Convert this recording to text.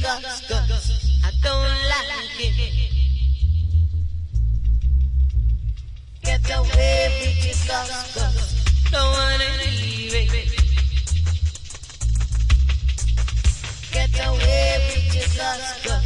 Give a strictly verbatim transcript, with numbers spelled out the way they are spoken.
cause, cause I don't like it. Get away with your cause, cause don't wanna leave it. Get away with your cause, cause